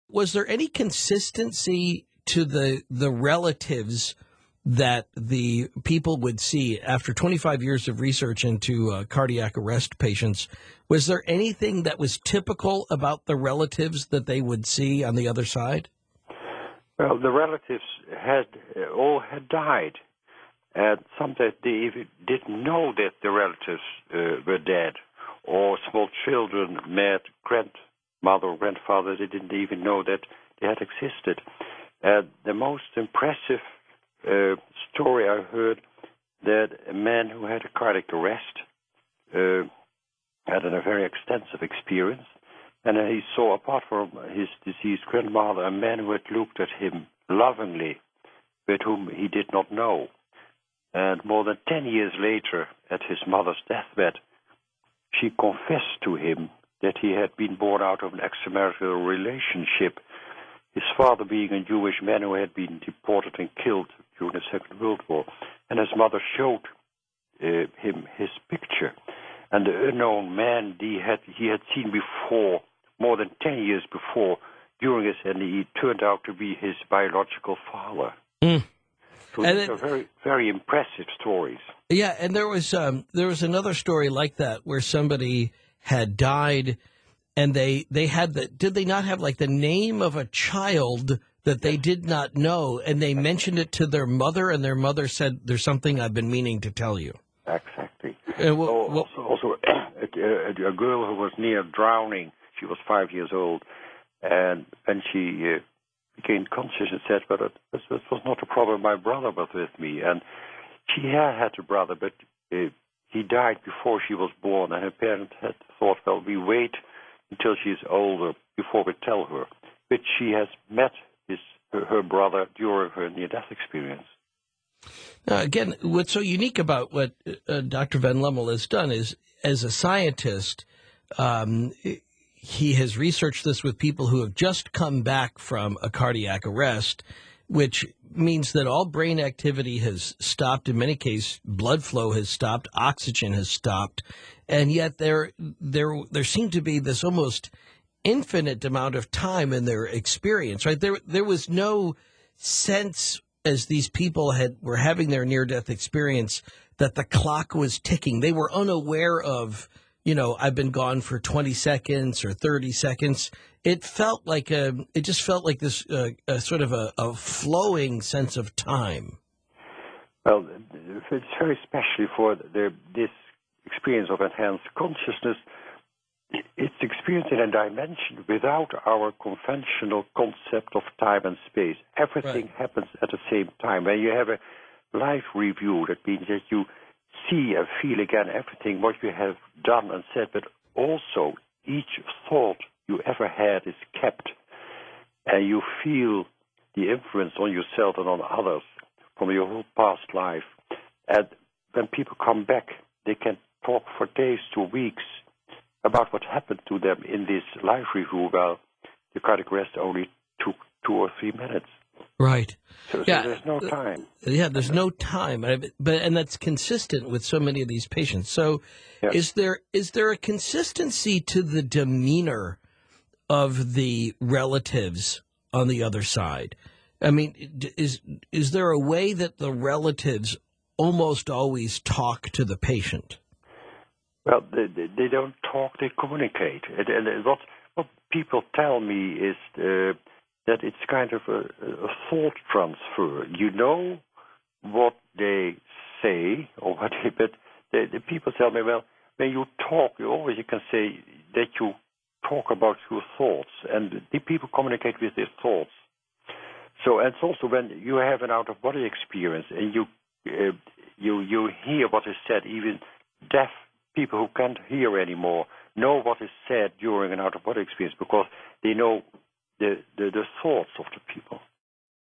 Was there any consistency to the relatives that the people would see after 25 years of research into cardiac arrest patients? Was there anything that was typical about the relatives that they would see on the other side? Well, the relatives all had died, and sometimes they even didn't know that the relatives were dead, or small children met grandmother or grandfather. They didn't even know that they had existed. The most impressive story I heard, that a man who had a cardiac arrest had a very extensive experience, and he saw, apart from his deceased grandmother, a man who had looked at him lovingly, but whom he did not know. And more than 10 years later, at his mother's deathbed, she confessed to him that he had been born out of an extramarital relationship, his father being a Jewish man who had been deported and killed during the Second World War. And his mother showed him his picture. And the unknown man he had seen before, more than 10 years before, during his, and he turned out to be his biological father. Mm. So these are very, very impressive stories. Yeah, and there was another story like that where somebody had died, and they had did they not have like the name of a child that they did not know, and they mentioned it to their mother, and their mother said, "There's something I've been meaning to tell you." Exactly. Also, a girl who was near drowning. She was 5 years old, and she gained conscious and said, "But this was not a problem. My brother was with me." And she had a brother, but he died before she was born, and her parents had thought, "Well, we wait until she's older before we tell her." But she has met her brother during her near-death experience. Now, again, what's so unique about what Dr. Van Lommel has done is, as a scientist, he has researched this with people who have just come back from a cardiac arrest, which means that all brain activity has stopped. In many cases, blood flow has stopped, oxygen has stopped, and yet there seemed to be this almost infinite amount of time in their experience. Right? There was no sense, as these people were having their near-death experience, that the clock was ticking. They were unaware of, I've been gone for 20 seconds or 30 seconds. It just felt like this sort of a flowing sense of time. Well, it's very special for this experience of enhanced consciousness. It's experienced in a dimension without our conventional concept of time and space. Everything happens at the same time. When you have a life review, that means that you see and feel again everything what you have done and said, but also each thought you ever had is kept, and you feel the influence on yourself and on others from your whole past life. And when people come back, they can talk for days to weeks about what happened to them in this life review. Well, the cardiac arrest only took 2 or 3 minutes. Right. So there's no time. Yeah, there's no time, and that's consistent with so many of these patients. So, yes. Is there a consistency to the demeanor of the relatives on the other side? I mean, is there a way that the relatives almost always talk to the patient? Well, they don't talk; they communicate. And what people tell me is that it's kind of a thought transfer. You know what they say, but the people tell me, well, when you talk, you can say that you talk about your thoughts, and the people communicate with their thoughts. So, and it's also when you have an out-of-body experience, and you hear what is said. Even deaf people who can't hear anymore know what is said during an out-of-body experience because they know the thoughts of the people.